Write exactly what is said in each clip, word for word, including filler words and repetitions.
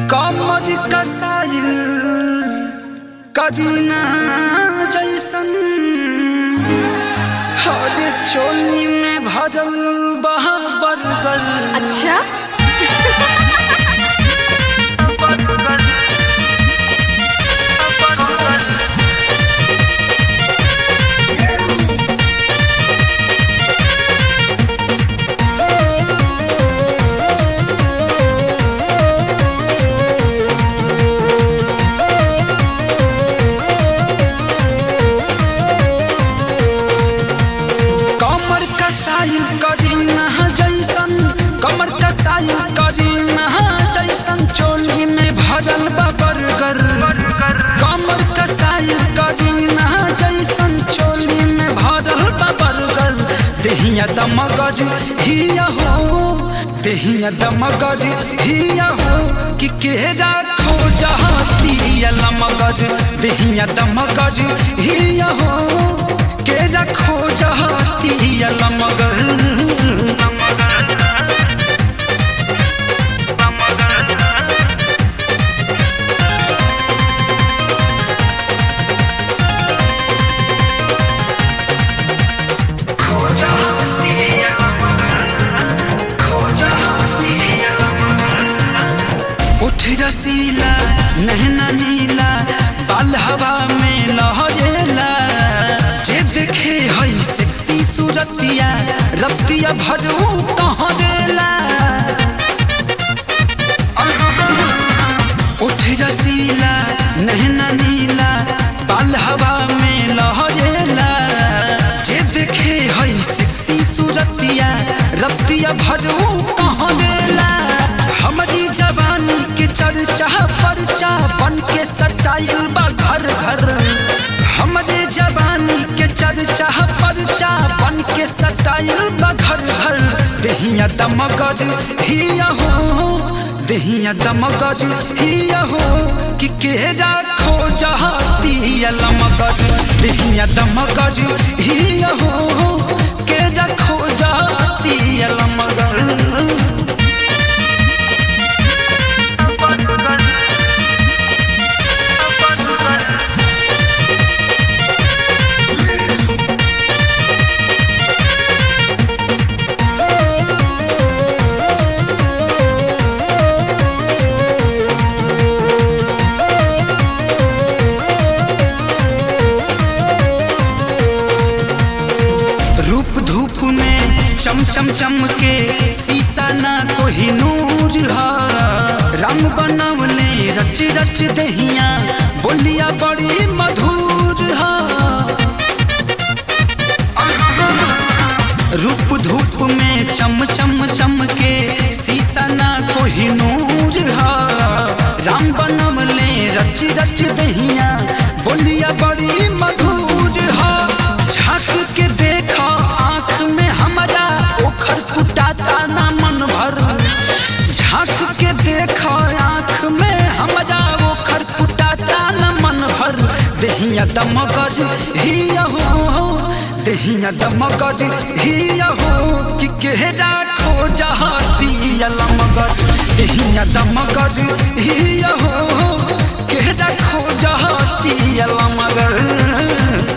कमर कसाइल कदीना जैसन हर चोली में भरल बहा बरगल। अच्छा कमर कसाइल करीना जैसन चोली में भरल बा बरगर। कमर कसाइल करीना जैसन चोली में भरल बा बरगर। देहिया दमगर हिया हो देहिया दमगर हिया हो कि केरा खो जहाती लमगर। देहिया दमगर हिया हो केरा खो जहाती लमगर। रसीला नहना नीला बाल हवा में लहरेला। जे देखे हई सेक्सी सूरतिया रतिया भरू कहाँ देला। उठ रसीला नहना नीला बाल हवा में लहरेला। जे देखे हई सेक्सी सूरतिया रतिया भरू कहाँ देला। हमारी जवानी के चर्चा परचा बन के सटाइल बा घर घर। हमारे जवानी के चर्चा परचा बन के सटाइल बा घर घर। देहिया दमगर हिया हो देहिया दमगर हिया हो कि केरा खो जहाती लमगर। देहिया दमगर हिया हो केरा खो जहाती लमगर। रूप धूप में चम चम चम के शीशा ना कोई नूर हा। रंग बनवले रच रच दहिया बोलिया बड़ी मधुर हा। रूप धूप में चम चम चम के शीशा ना कोई नूर हा। रंग बनवले रच रच दहिया बोलिया बड़ी मधुर हा। झाँक के देखा आँख में हमारा ओखर कुटाता ना मन भर। झाँक के देखा आँख में हमारा ओखर कुटाता ना मन भर। देहिया दमगर हिया हो देहिया दमगर हिया हो कि केरा खो जहाती लमगर। देहिया दमगर हिया हो केरा खो जहाती लमगर।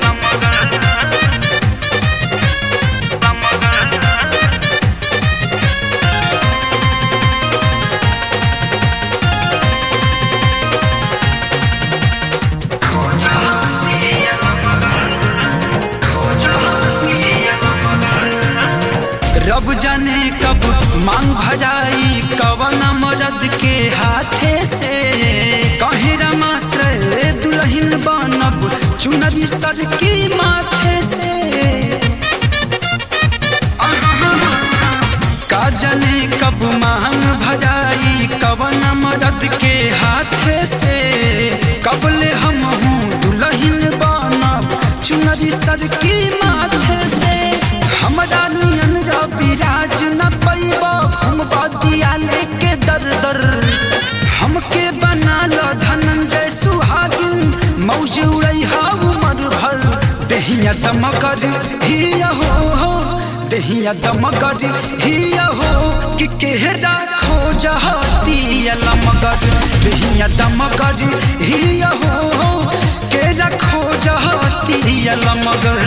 रब जाने कब मांग भजाई कवन मरद के हाथे से। कहे रमाश्रय दुल्हन बनब चुनरी सर की माथे से। का जाने कब मांग भजाई कवन मरद के हाथे से। कबले हम हूँ दुल्हन बनब चुनरी सर की माथे से। हमरा नियन रविराज न पैबा हम बदिया लेके दर दर। हमके बना लो धनंजय सुहागिन मौज उड़ैहा उमर भर। देहिया दमगर हिया हो देहिया दमगर हिया हो कि केहरा खो जहाती लमगर। सैया दमगर हिया हो के रखो जहतिया लमगर